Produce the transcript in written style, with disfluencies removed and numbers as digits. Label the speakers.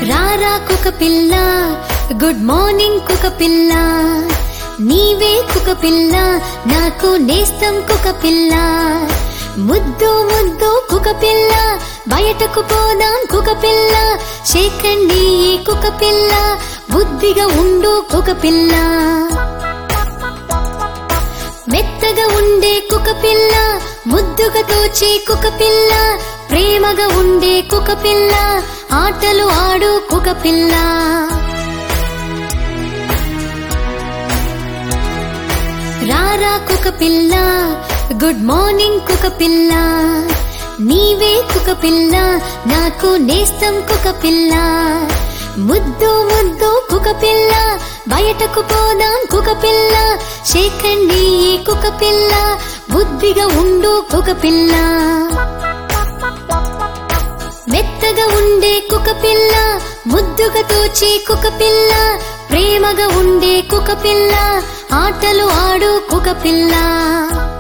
Speaker 1: రారా కుక్క పిల్ల, గుడ్ మార్నింగ్ కుక్క పిల్ల, నీవే కుక్క పిల్ల, నాకు నేస్తం కుక్క పిల్ల. ముద్దు ముద్దు కుక్క పిల్ల, బయటకు పోదాం కుక్క పిల్ల, షేకండి కుక్క పిల్ల, బుద్ధిగా ఉండు కుక్క పిల్ల. మెత్తగా ఉండే కుక్క పిల్ల, ముద్దుగా తోచే కుక్క పిల్ల, ప్రేమగా ఉండే కుక్క పిల్ల, ఆటలు ఆడు కుక్క పిల్ల. రారా కుక్క పిల్ల, గుడ్ మార్నింగ్ కుక్క పిల్ల, నీవే కుక్క పిల్ల, నాకు నేస్తం కుక్క పిల్ల. ముద్దు ముద్దు కుక్క పిల్ల, బయటకు పోదాం కుక్క పిల్ల, షేకండి కుక్క పిల్ల, బుద్ధిగా ఉండు కుక్క పిల్ల. మెత్తగా ఉండే కుక్క పిల్ల, ముద్దుగా తోచే కుక్క పిల్ల, ప్రేమగా ఉండే కుక్క పిల్ల, ఆటలు ఆడు కుక్క పిల్ల.